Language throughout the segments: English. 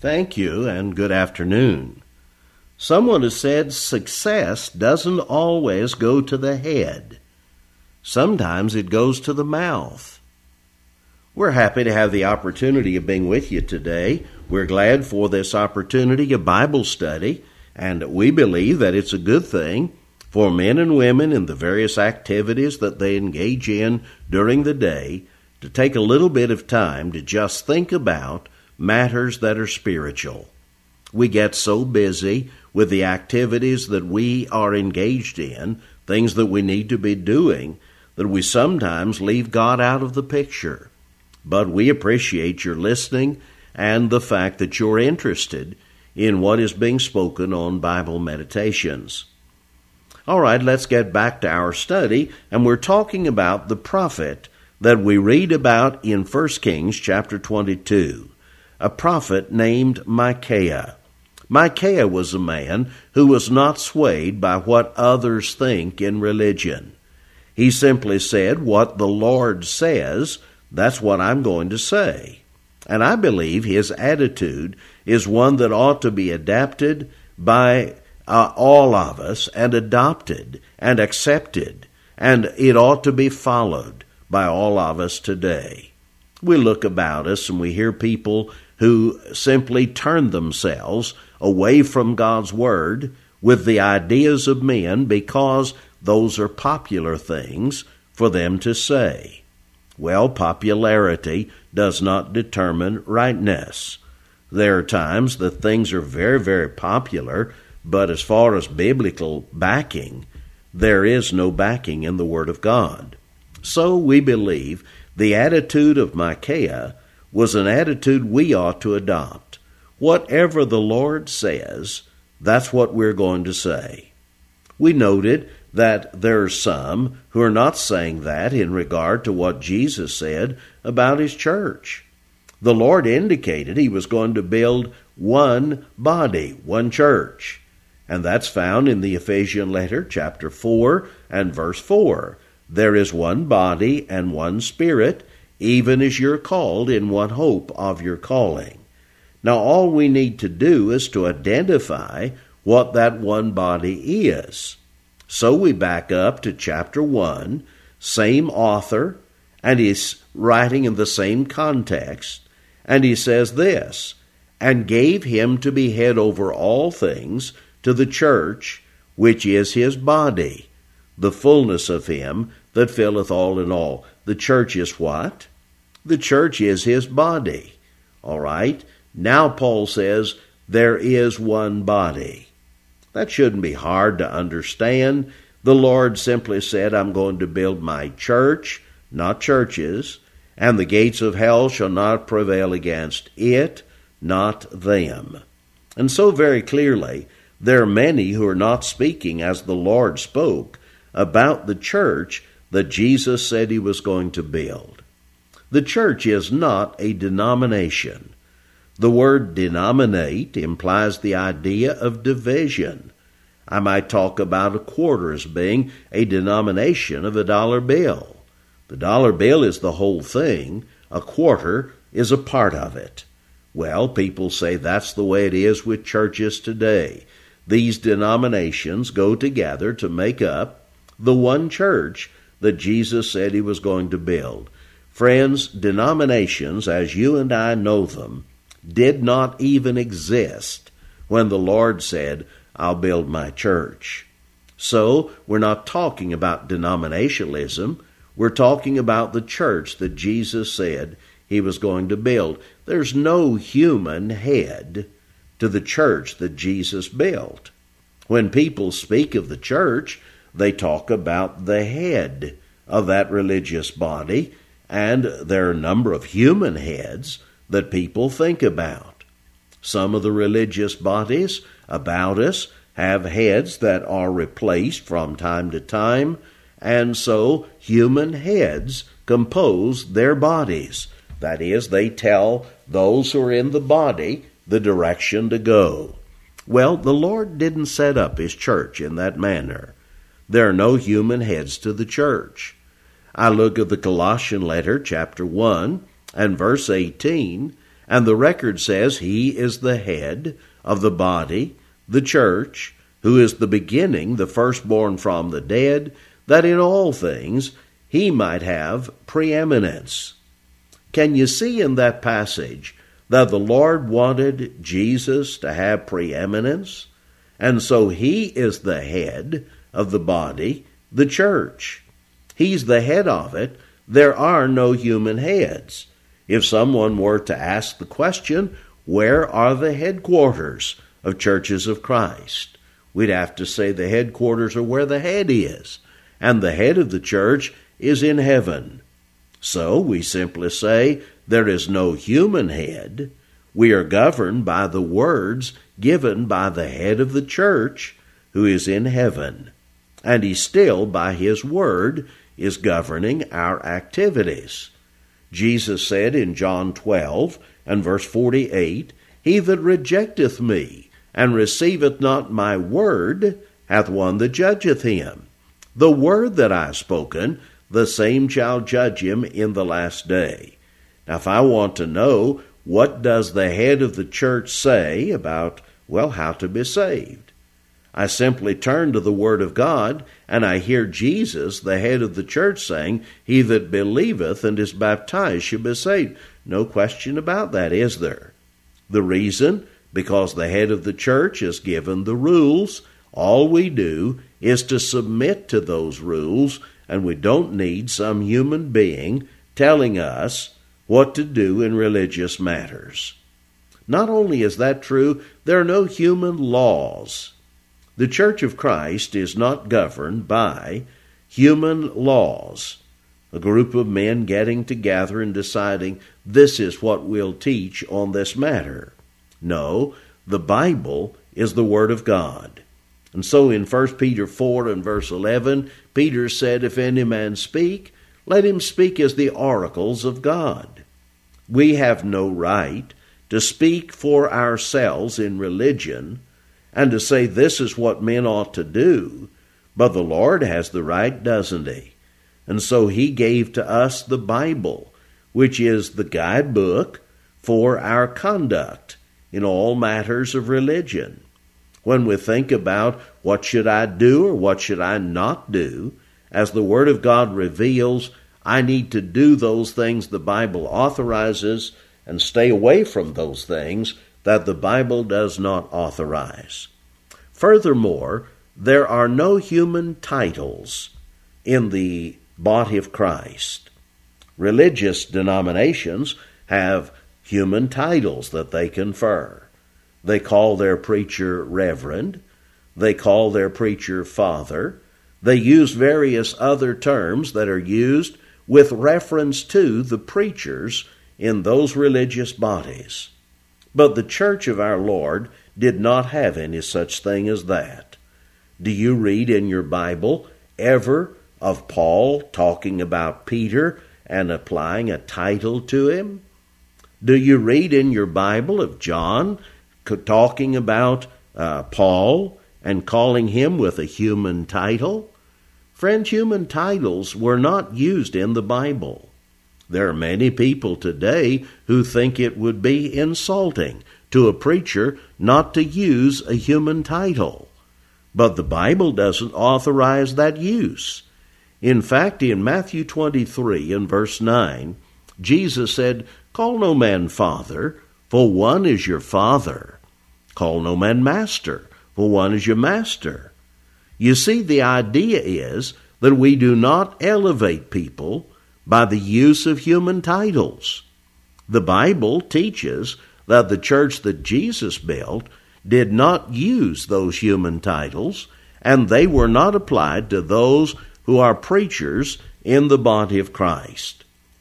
Thank you, and good afternoon. Someone has said success doesn't always go to the head. Sometimes it goes to the mouth. We're happy to have the opportunity of being with you today. We're glad for this opportunity of Bible study, and we believe that it's a good thing for men and women in the various activities that they engage in during the day to take a little bit of time to just think about matters that are spiritual. We get so busy with the activities that we are engaged in, things that we need to be doing, that we sometimes leave God out of the picture. But we appreciate your listening and the fact that you're interested in what is being spoken on Bible Meditations. All right, let's get back to our study, and we're talking about the prophet that we read about in 1 Kings chapter 22, a prophet named Micaiah. Micaiah was a man who was not swayed by what others think in religion. He simply said, what the Lord says, that's what I'm going to say. And I believe his attitude is one that ought to be adapted by all of us and adopted and accepted, and it ought to be followed by all of us today. We look about us and we hear people who simply turn themselves away from God's Word with the ideas of men because those are popular things for them to say. Well, popularity does not determine rightness. There are times that things are very, very popular, but as far as biblical backing, there is no backing in the Word of God. So we believe the attitude of Micaiah was an attitude we ought to adopt. Whatever the Lord says, that's what we're going to say. We noted that there are some who are not saying that in regard to what Jesus said about his church. The Lord indicated he was going to build one body, one church. And that's found in the Ephesian letter, chapter 4 and verse 4. There is one body and one Spirit, even as you're called in one hope of your calling. Now, all we need to do is to identify what that one body is. So we back up to chapter 1, same author, and he's writing in the same context, and he says this, and gave him to be head over all things to the church, which is his body, the fullness of him that filleth all in all. The church is what? The church is his body. All right? Now Paul says there is one body. That shouldn't be hard to understand. The Lord simply said, I'm going to build my church, not churches, and the gates of hell shall not prevail against it, not them. And so very clearly, there are many who are not speaking as the Lord spoke about the church that Jesus said he was going to build. The church is not a denomination. The word denominate implies the idea of division. I might talk about a quarter as being a denomination of a dollar bill. The dollar bill is the whole thing. A quarter is a part of it. Well, people say that's the way it is with churches today. These denominations go together to make up the one church that Jesus said he was going to build. Friends, denominations, as you and I know them, did not even exist when the Lord said, I'll build my church. So, we're not talking about denominationalism. We're talking about the church that Jesus said he was going to build. There's no human head to the church that Jesus built. When people speak of the church, they talk about the head of that religious body, and there are a number of human heads that people think about. Some of the religious bodies about us have heads that are replaced from time to time, and so human heads compose their bodies. That is, they tell those who are in the body the direction to go. Well, the Lord didn't set up his church in that manner. There are no human heads to the church. I look at the Colossian letter, chapter 1, and verse 18, And the record says he is the head of the body, the church, who is the beginning, the firstborn from the dead, that in all things he might have preeminence. Can you see in that passage that the Lord wanted Jesus to have preeminence? And so he is the head of the body, the church. He's the head of it. There are no human heads. If someone were to ask the question, where are the headquarters of churches of Christ? We'd have to say the headquarters are where the head is, and the head of the church is in heaven. So we simply say there is no human head. We are governed by the words given by the head of the church, who is in heaven, and he still, by his word, is governing our activities. Jesus said in John 12 and verse 48, He that rejecteth me, and receiveth not my word, hath one that judgeth him. The word that I have spoken, the same shall judge him in the last day. Now, if I want to know what does the head of the church say about, how to be saved, I simply turn to the Word of God, and I hear Jesus, the head of the church, saying, He that believeth and is baptized shall be saved. No question about that, is there? The reason? Because the head of the church is given the rules. All we do is to submit to those rules, and we don't need some human being telling us what to do in religious matters. Not only is that true, there are no human laws. The Church of Christ is not governed by human laws, a group of men getting together and deciding this is what we'll teach on this matter. No, the Bible is the Word of God. And so in 1 Peter 4 and verse 11, Peter said, If any man speak, let him speak as the oracles of God. We have no right to speak for ourselves in religion and to say this is what men ought to do, but the Lord has the right, doesn't he? And so he gave to us the Bible, which is the guidebook for our conduct in all matters of religion. When we think about what should I do or what should I not do, as the Word of God reveals, I need to do those things the Bible authorizes and stay away from those things that the Bible does not authorize. Furthermore, there are no human titles in the body of Christ. Religious denominations have human titles that they confer. They call their preacher reverend. They call their preacher father. They use various other terms that are used with reference to the preachers in those religious bodies. But the church of our Lord did not have any such thing as that. Do you read in your Bible ever of Paul talking about Peter and applying a title to him? Do you read in your Bible of John talking about Paul and calling him with a human title? Friends, human titles were not used in the Bible. There are many people today who think it would be insulting to a preacher not to use a human title. But the Bible doesn't authorize that use. In fact, in Matthew 23 and verse 9, Jesus said, Call no man father, for one is your father. Call no man master, for one is your master. You see, the idea is that we do not elevate people by the use of human titles. The Bible teaches that the church that Jesus built did not use those human titles, and they were not applied to those who are preachers in the body of Christ.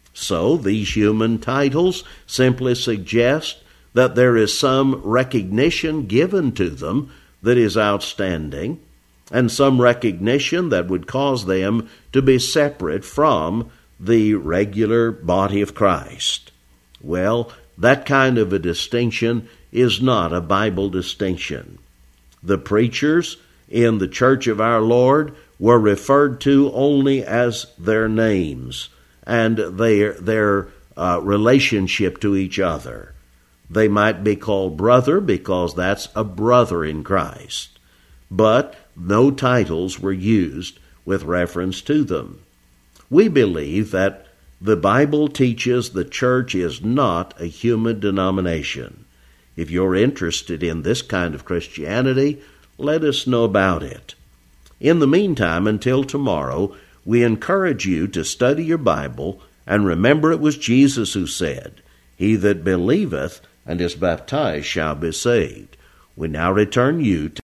So these human titles simply suggest that there is some recognition given to them that is outstanding, and some recognition that would cause them to be separate from the regular body of Christ. Well, that kind of a distinction is not a Bible distinction. The preachers in the church of our Lord were referred to only as their names and their relationship to each other. They might be called brother because that's a brother in Christ, but no titles were used with reference to them. We believe that the Bible teaches the church is not a human denomination. If you're interested in this kind of Christianity, let us know about it. In the meantime, until tomorrow, we encourage you to study your Bible and remember it was Jesus who said, "He that believeth and is baptized shall be saved." We now return you to